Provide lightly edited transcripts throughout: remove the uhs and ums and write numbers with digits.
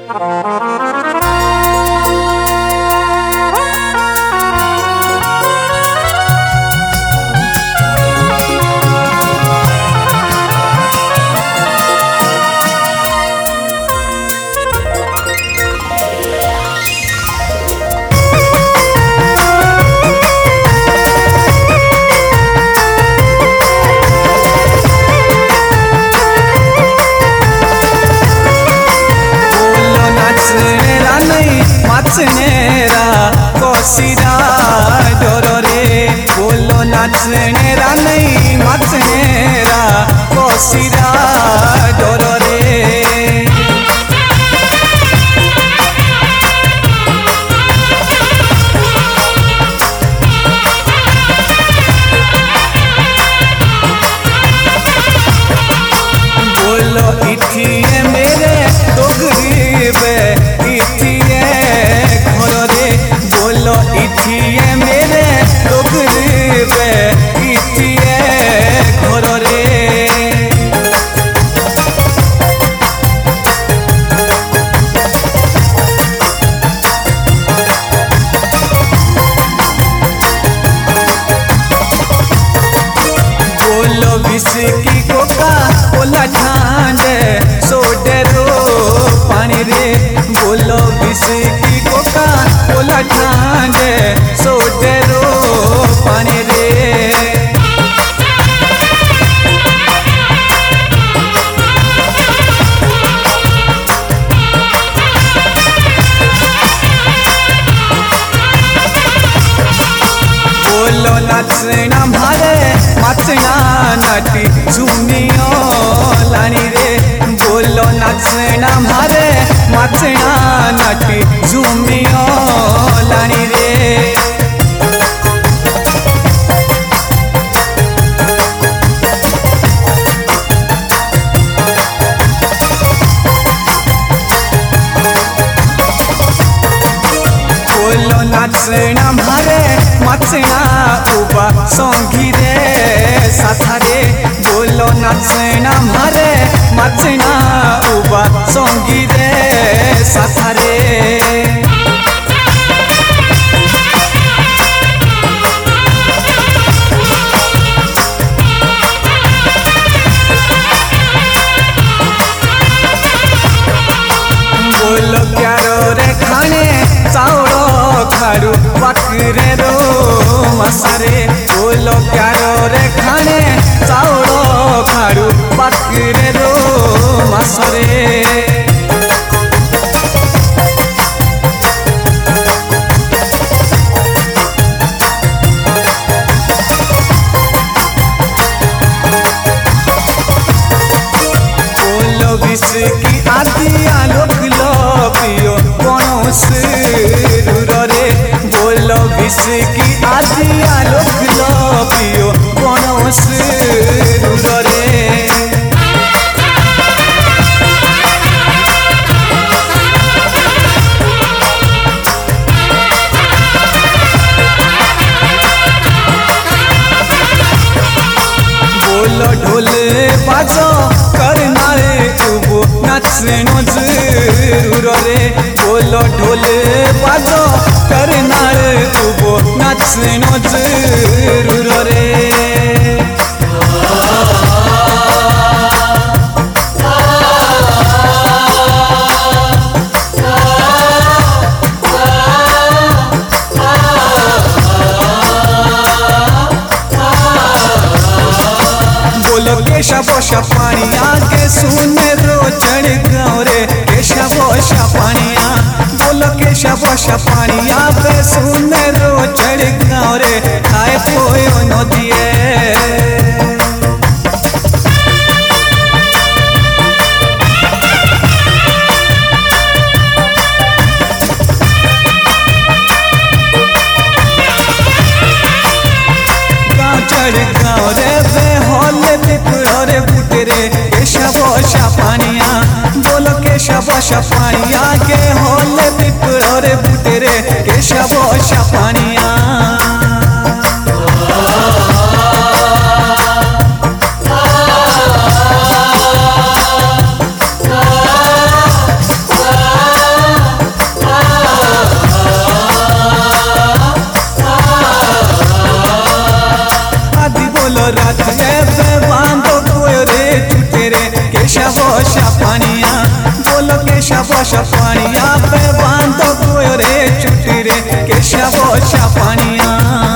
नाचनेरा कोसिरा डोरो रे बोलो नाचनेरा नहीं नाचनेरा कोसिरा डोरो रे बोलो इठिए मेरे डोगरी बे इठिए बोलो इठिए मेरे डोगरी बे इठिए घर रे बोलो विस्की कोका कोला ठांडे सोडे रो पानी रे बोलो विस्की कोका कोला ठांडे सोडे रो पानी रे बोलो नाचना मारे नाचना नाटी झुमियो लानी रे बोलो नाचना मारे नाचना नाटी झुमियो लानी रे बोलो नाचना मारे नाचना उबा संगी रे साथा रे बोलो नाचना मारे नाचना उबा संगी रे साथा रे बोलो प्यारो रे खाने चावड़ो खाड़ू बाकरे रो मसारे बोलो प्यारो रे खाने चावड़ो खाड़ू बाकरे रो मसारे बोलो विस्की आदि आलोक पियो कौनस रे बोलो विस्की आदि आलोक पियो कौनस रे बोलो ढोल बाजो करनारे उबो नाचनो जरूर रे बोलो ढोल बाजो करनारे उबो नाचनो जरूर रे बोलो केशा बोशा पानी आके सुने रो चढ़ गाँव रे केशा बोशा पानिया बोलो केशा बोशा पानी आके सुने रो चढ़ गाँव रे खाए पोयो नदिए चढ़ गाँव रे बे होले पिपड़ो रे बूटे रे केशा बोशा पानिया बोलो केशा बोशा पानिया के होले पिपड़ो रे बूटे रे केशा बोशा पानिया बोशा पानिया बोलो केशा बोशा पानिया पे बांधो गोयो रे चुटी रे केशा बोशा पानिया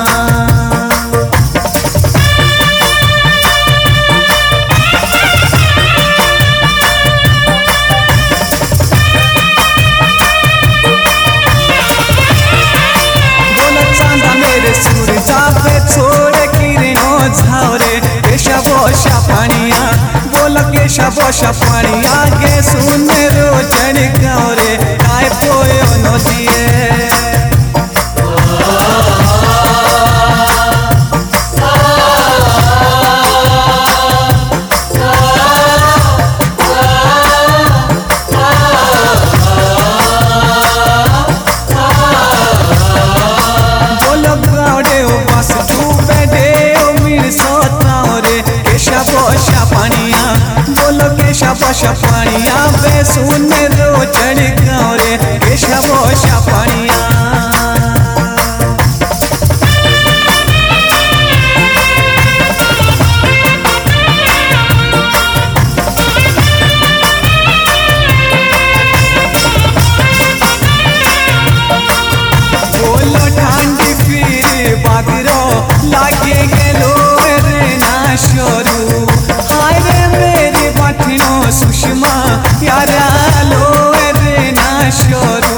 छोड़े किरणों झावरे केशा बोशा पानिया बोलो केशा बोशा पानिया गे सुने रोजन गावरे काय पोयो नदिए बोशा पानिया बोलो केशा बोशा पानिया वे सुने रोजन गावरे केशा बोशा पानिया बोलो ठंडी फिर बागरो लागे गेलो रे ना शोरू सुषमा यारा लो रे ना शोरू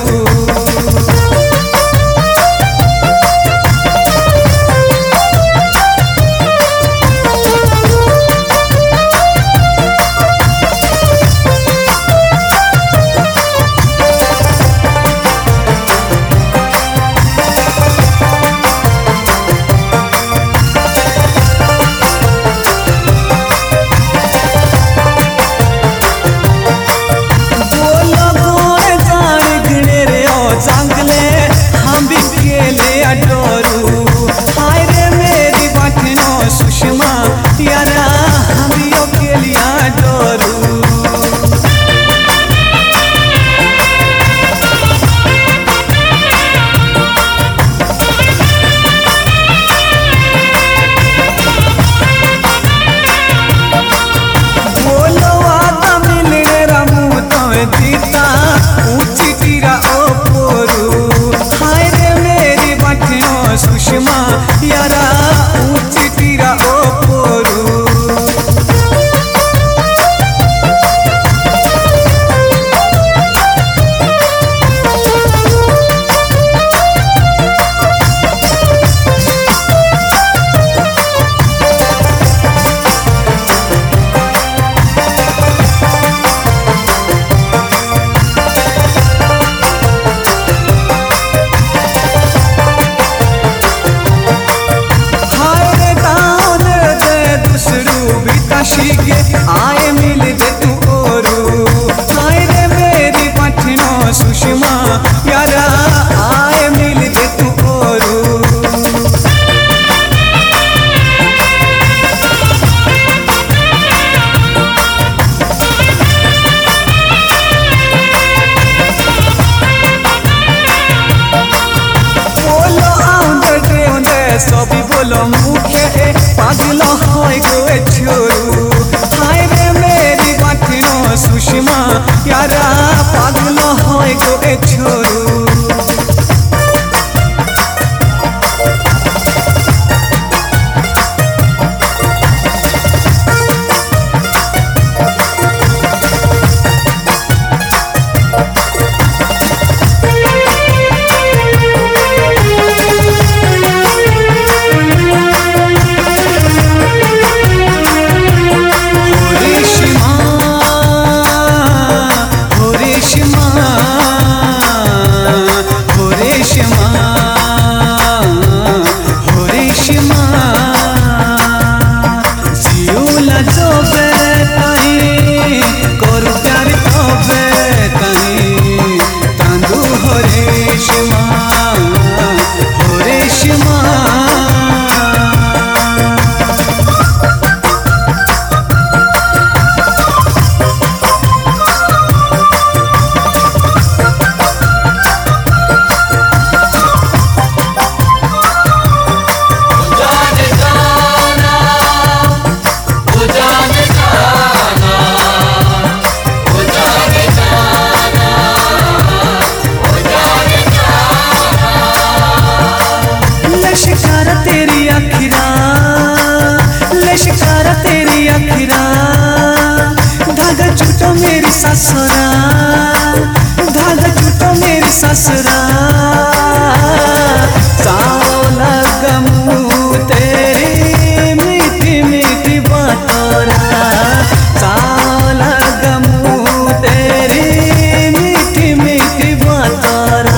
सुषमा यारा ऊंची टीरा ओ पोरू आए मिल दे तू ओरू आए रे मेरी पठनो सुषमा यारा आए मिल दे तू ओरू बोलो आउंदे सभी बोलो मुखे पागल होय गोए छोरू सुषमा यारा पागल होय गोए छोरू मेरी ससुरा, धागा छूटो मेरी ससुरा। सावला गमू तेरी मीठी मीठी बातोरा, सावला गमू तेरी मीठी मीठी बातोरा।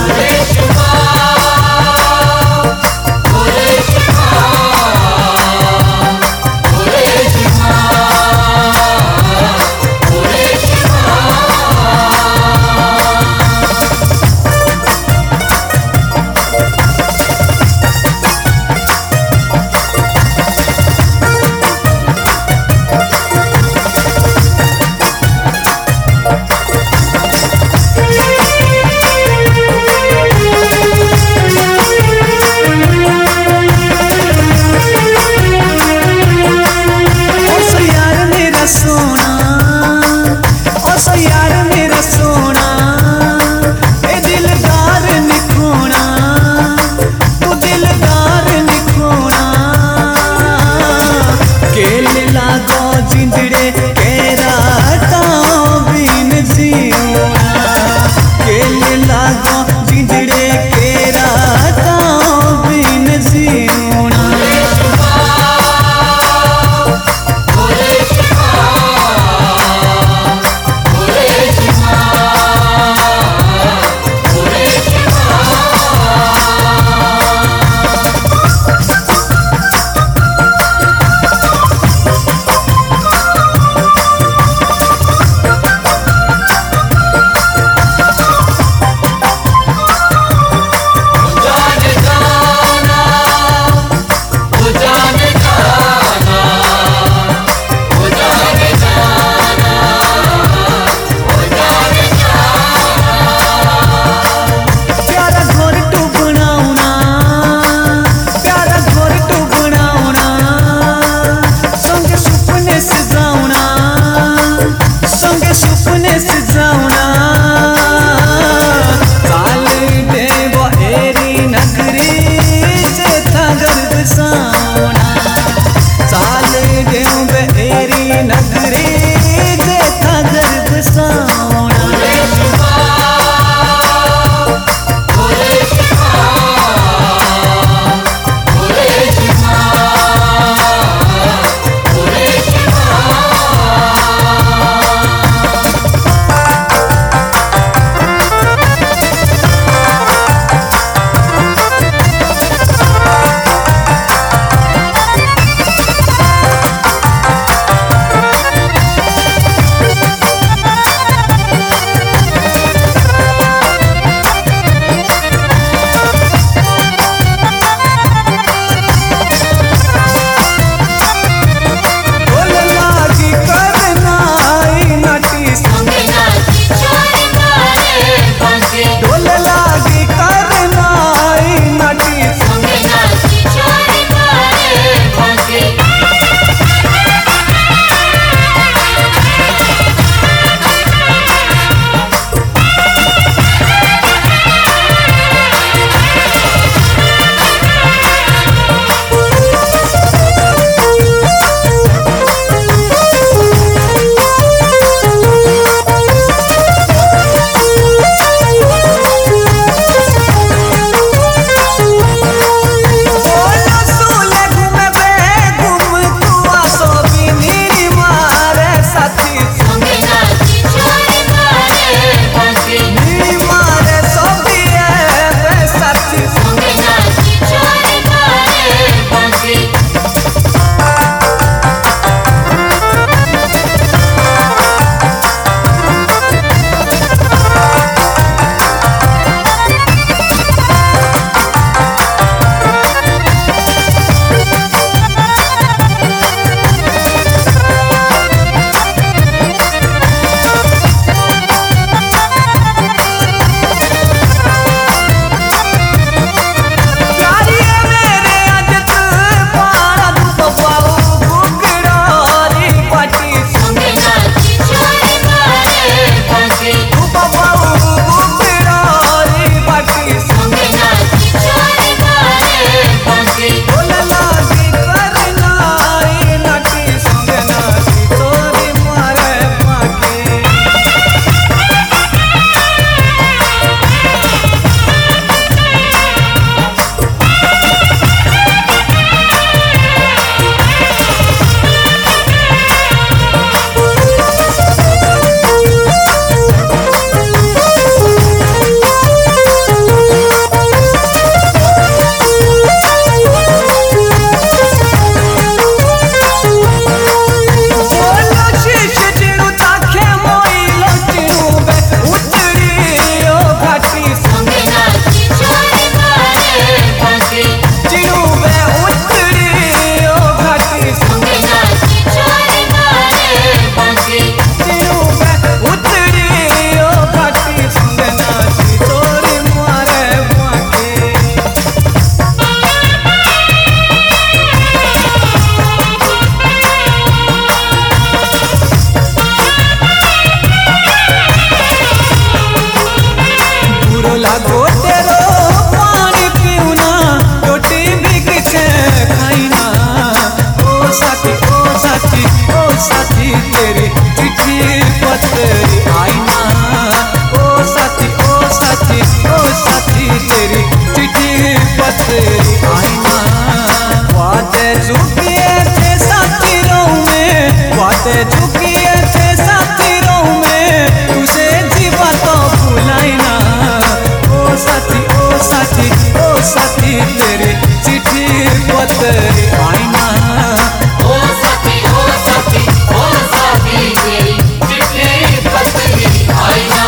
बोला गोटेरो पानी पीऊना रोटी भी किसे खाईना। ओ साथी ओ साथी ओ साथी तेरी चिट्ठी पत्री आईना। ओ साथी ओ साथी ओ साथी तेरी चिट्ठी पत्री आईना। वादे झुकिए थे साथी रों में, वादे झुकिए थे साथी रों में, तुझे जीवा तो भुलाईना। ओ साथी ओ साथी ओ साथी तेरी चिट्ठी पत्री आईना। ओ साथी ओ साथी ओ साथी तेरी चिट्ठी पत्री आईना।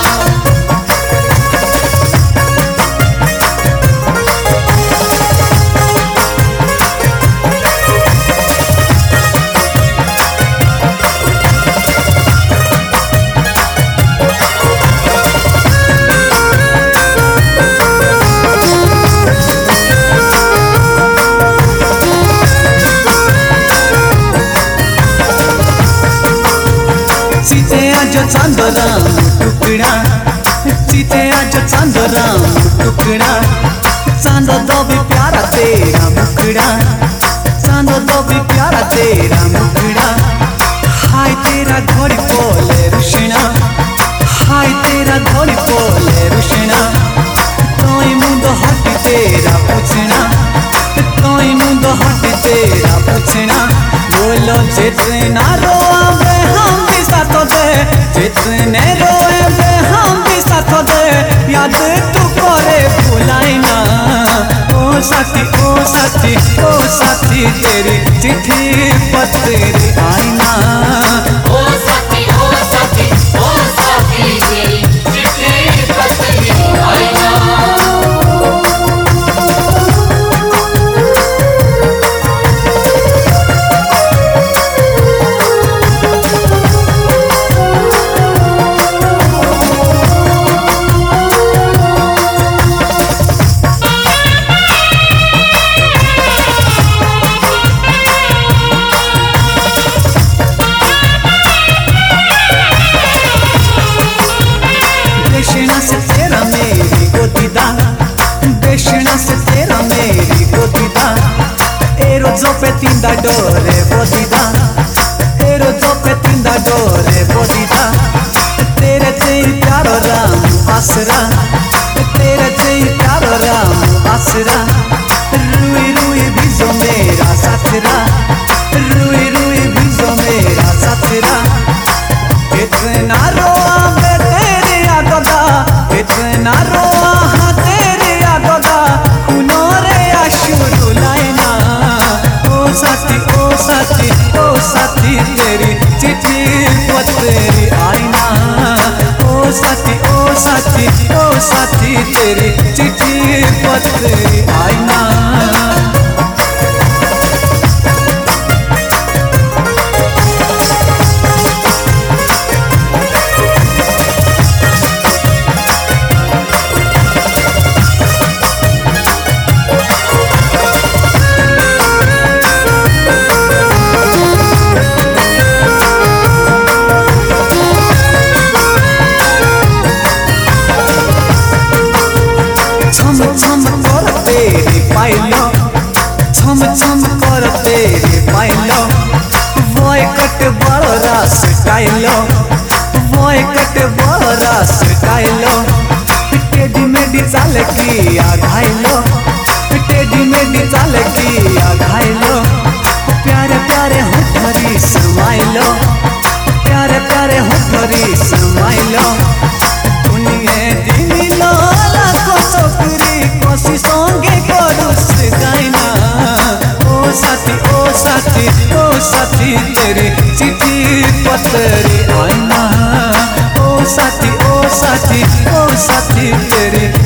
चिते आज चांदराम टुकड़ा, चिते आज चांदराम टुकड़ा, चांद तो भी प्यारा तेरा मुखड़ा, चांद तो भी प्यारा तेरा मुखड़ा। हाय तेरा घोड़ी पोले रुशना, हाय तेरा घोड़ी पोले रुशना। तोई मुंड हटी तेरा पूछना, तोई मुंड हटी तेरा पूछना। बोलो जितना रोआवे हम भी साथ दे, जितने रोए हम भी साथ दे, याद तू करे भुलाईना। ओ साथी ओ साथी ओ साथी तेरी चिट्ठी पत्री आईना। ओ साथी ओ साथी ओ साथी तेरी चिट्ठी पत्री आईना। बेशना से तेरा मेरी गोदीदा, बेशना से तेरा मेरी गोदीदा। एरो जो पे तिंदा डोरे बोदीदा, एरो जो पे तिंदा डोरे बोदीदा। तेरे तेरी प्यारो राम आसरा, तेरे तेरी प्यारो राम आसरा। रुई रुई भिजो मेरा साथरा, रुई रुई भिजो मेरा साथरा। इतना रोआ मैं तेरी आगोदा, इतना रोआ तेरी आगोदा, कुनोरे आशुरु लाईना। ओ साथी ओ साथी ओ साथी तेरी चिट्ठी पत्री आईना। ओ साथी ओ साथी ओ साथी तेरी चिट्ठी पत्री आईना। छम छम कर तेरी पाइलो, छम छम कर तेरी पाइलो। वोय कट बड़ रास टाइलो, वोय कट बड़ रास टाइलो। टेडी मेडी चाल की आघाइलो, टेडी मेडी चाल की आघाइलो। प्यारे प्यारे होठरी समाइलो, प्यारे प्यारे होठरी समाइलो। दुनिया दिमिलो लाखो छोकरी कोसी संगे करुस गाइना। ओ साथी ओ साथी ओ साथी तेरी चिट्ठी पत्री आईना। ओ साथी ओ साथी ओ साथी तेरी